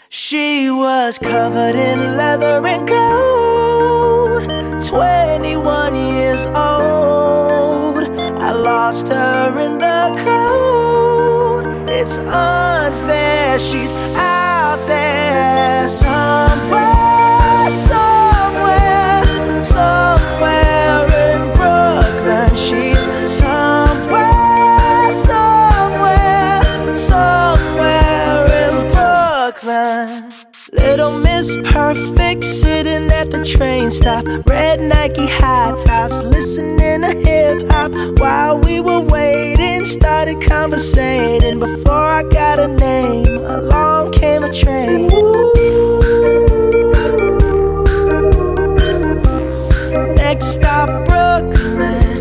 She was covered in leather and gold, 21 years old. I lost her in the cold. It's unfair, she's out there somewhere, somewhere in Brooklyn. She's somewhere in Brooklyn. Little Miss Perfect sitting at the train stop, red Nike high tops, listening to hip hop while we were waiting. Started conversating before I got a name. Along came a train. Next stop, Brooklyn.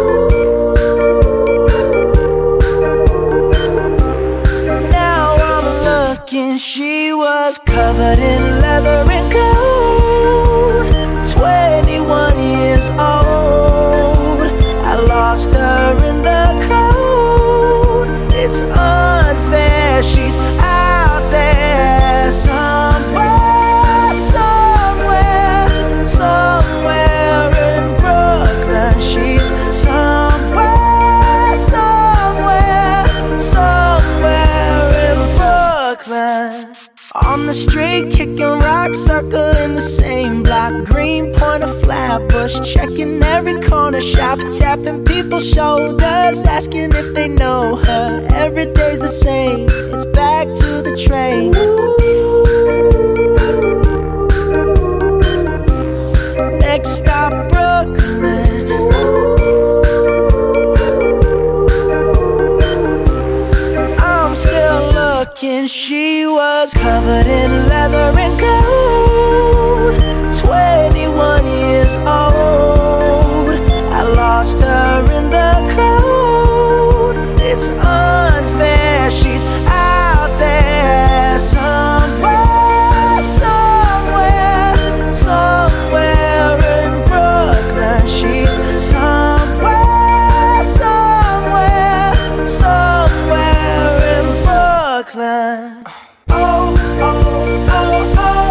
Now I'm looking, she was covered in leather and gold, 21 years old. I lost her in the cold. It's unfair, she's out there somewhere in Brooklyn. She's somewhere in Brooklyn. On the street, kicking rocks, circling the same block. Greenpoint or Flatbush, checking every corner shop, tapping people's shoulders, asking if they know her. Every day's the same, it's back to the train. Next stop, Brooklyn. I'm still looking, she was covered in leather and gold, 21 years old. I lost her in the cold. It's unfair, she's out there somewhere in Brooklyn. She's somewhere in Brooklyn. Oh, oh, oh, oh.